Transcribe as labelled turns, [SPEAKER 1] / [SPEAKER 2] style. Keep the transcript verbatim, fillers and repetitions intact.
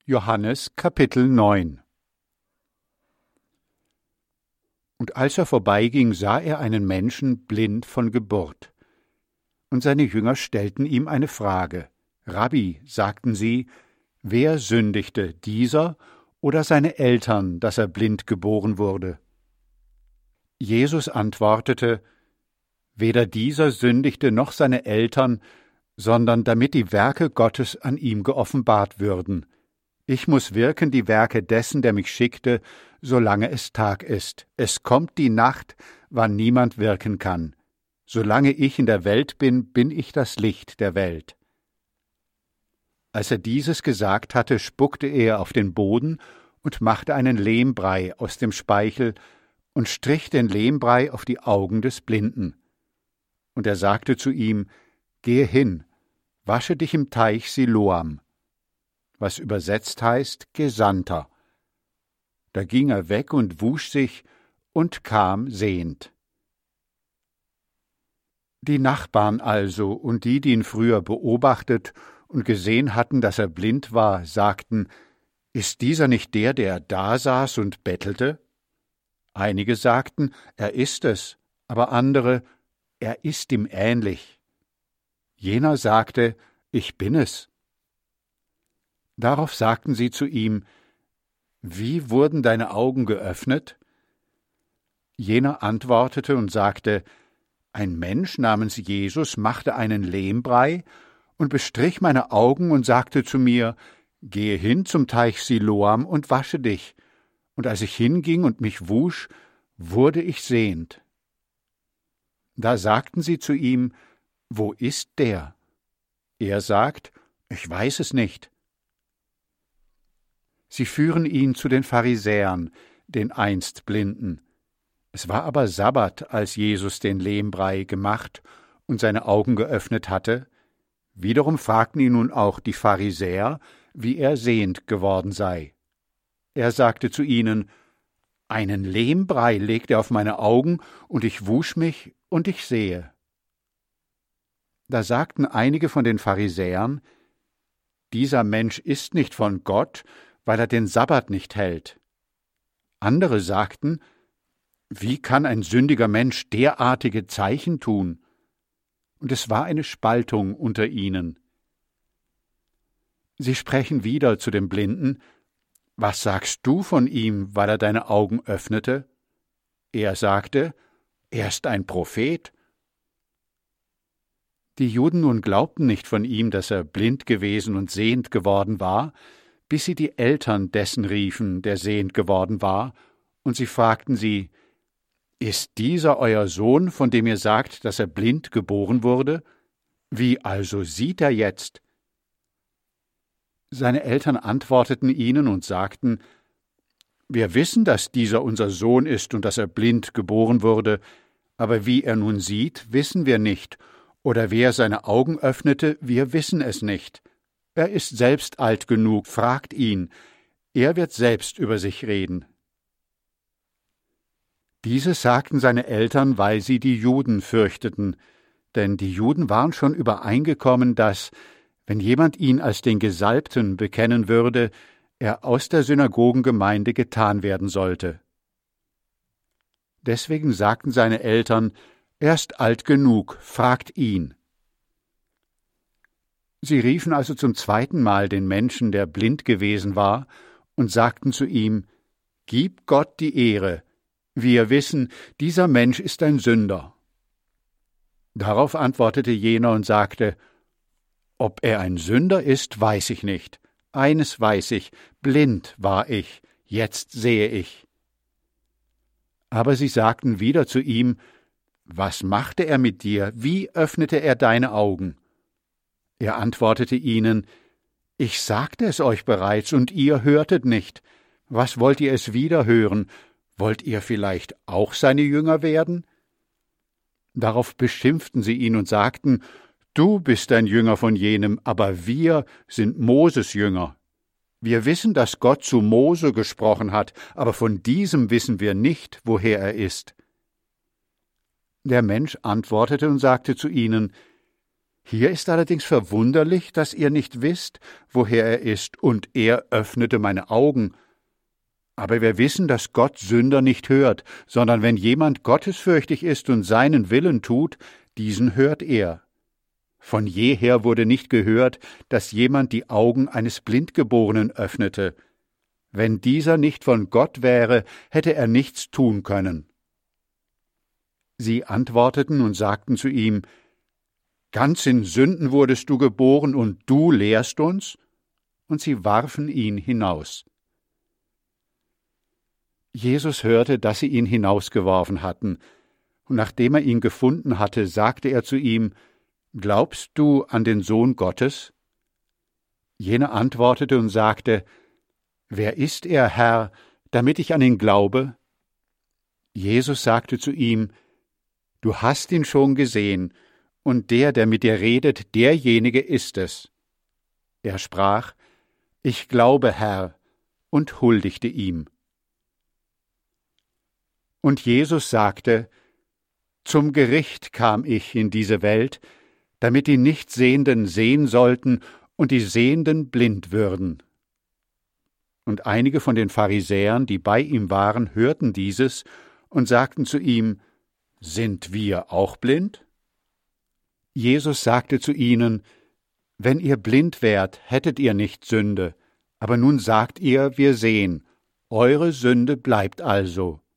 [SPEAKER 1] Johannes Kapitel neun. Und als er vorbeiging, sah er einen Menschen blind von Geburt. Und seine Jünger stellten ihm eine Frage. Rabbi, sagten sie, wer sündigte, dieser oder seine Eltern, dass er blind geboren wurde? Jesus antwortete, weder dieser sündigte noch seine Eltern, sondern damit die Werke Gottes an ihm geoffenbart würden. Ich muß wirken die Werke dessen, der mich schickte, solange es Tag ist. Es kommt die Nacht, wann niemand wirken kann. Solange ich in der Welt bin, bin ich das Licht der Welt. Als er dieses gesagt hatte, spuckte er auf den Boden und machte einen Lehmbrei aus dem Speichel und strich den Lehmbrei auf die Augen des Blinden. Und er sagte zu ihm, gehe hin, wasche dich im Teich Siloam, was übersetzt heißt Gesandter. Da ging er weg und wusch sich und kam sehend. Die Nachbarn also und die, die ihn früher beobachtet und gesehen hatten, dass er blind war, sagten, ist dieser nicht der, der da saß und bettelte? Einige sagten, er ist es, aber andere, er ist ihm ähnlich. Jener sagte, ich bin es. Darauf sagten sie zu ihm, wie wurden deine Augen geöffnet? Jener antwortete und sagte, ein Mensch namens Jesus machte einen Lehmbrei und bestrich meine Augen und sagte zu mir, gehe hin zum Teich Siloam und wasche dich. Und als ich hinging und mich wusch, wurde ich sehend. Da sagten sie zu ihm, wo ist der? Er sagt, ich weiß es nicht. Sie führen ihn zu den Pharisäern, den einst Blinden. Es war aber Sabbat, als Jesus den Lehmbrei gemacht und seine Augen geöffnet hatte. Wiederum fragten ihn nun auch die Pharisäer, wie er sehend geworden sei. Er sagte zu ihnen, einen Lehmbrei legt er auf meine Augen, und ich wusch mich, und ich sehe. Da sagten einige von den Pharisäern, dieser Mensch ist nicht von Gott, weil er den Sabbat nicht hält. Andere sagten, wie kann ein sündiger Mensch derartige Zeichen tun? Und es war eine Spaltung unter ihnen. Sie sprechen wieder zu dem Blinden, was sagst du von ihm, weil er deine Augen öffnete? Er sagte, er ist ein Prophet. Die Juden nun glaubten nicht von ihm, dass er blind gewesen und sehend geworden war, bis sie die Eltern dessen riefen, der sehend geworden war, und sie fragten sie, ist dieser euer Sohn, von dem ihr sagt, dass er blind geboren wurde? Wie also sieht er jetzt? Seine Eltern antworteten ihnen und sagten, wir wissen, dass dieser unser Sohn ist und dass er blind geboren wurde, aber wie er nun sieht, wissen wir nicht, oder wer seine Augen öffnete, wir wissen es nicht. Er ist selbst alt genug, fragt ihn, er wird selbst über sich reden. Dieses sagten seine Eltern, weil sie die Juden fürchteten, denn die Juden waren schon übereingekommen, dass, wenn jemand ihn als den Gesalbten bekennen würde, er aus der Synagogengemeinde getan werden sollte. Deswegen sagten seine Eltern, er ist alt genug, fragt ihn. Sie riefen also zum zweiten Mal den Menschen, der blind gewesen war, und sagten zu ihm, gib Gott die Ehre, wir wissen, dieser Mensch ist ein Sünder. Darauf antwortete jener und sagte, ob er ein Sünder ist, weiß ich nicht. Eines weiß ich, blind war ich, jetzt sehe ich. Aber sie sagten wieder zu ihm, was machte er mit dir, wie öffnete er deine Augen? Er antwortete ihnen, ich sagte es euch bereits, und ihr hörtet nicht. Was wollt ihr es wieder hören? Wollt ihr vielleicht auch seine Jünger werden? Darauf beschimpften sie ihn und sagten, du bist ein Jünger von jenem, aber wir sind Moses Jünger. Wir wissen, dass Gott zu Mose gesprochen hat, aber von diesem wissen wir nicht, woher er ist. Der Mensch antwortete und sagte zu ihnen, Hier ist allerdings verwunderlich, dass ihr nicht wisst, woher er ist, und er öffnete meine Augen. Aber wir wissen, dass Gott Sünder nicht hört, sondern wenn jemand gottesfürchtig ist und seinen Willen tut, diesen hört er. Von jeher wurde nicht gehört, dass jemand die Augen eines Blindgeborenen öffnete. Wenn dieser nicht von Gott wäre, hätte er nichts tun können. Sie antworteten und sagten zu ihm: Ganz in Sünden wurdest du geboren, und du lehrst uns? Und sie warfen ihn hinaus. Jesus hörte, dass sie ihn hinausgeworfen hatten, und nachdem er ihn gefunden hatte, sagte er zu ihm: Glaubst du an den Sohn Gottes? Jener antwortete und sagte: Wer ist er, Herr, damit ich an ihn glaube? Jesus sagte zu ihm: Du hast ihn schon gesehen, und der, der mit dir redet, derjenige ist es. Er sprach: Ich glaube, Herr, und huldigte ihm. Und Jesus sagte: Zum Gericht kam ich in diese Welt, damit die Nichtsehenden sehen sollten und die Sehenden blind würden. Und einige von den Pharisäern, die bei ihm waren, hörten dieses und sagten zu ihm: Sind wir auch blind? Jesus sagte zu ihnen: Wenn ihr blind wärt, hättet ihr nicht Sünde, aber nun sagt ihr, wir sehen, eure Sünde bleibt also.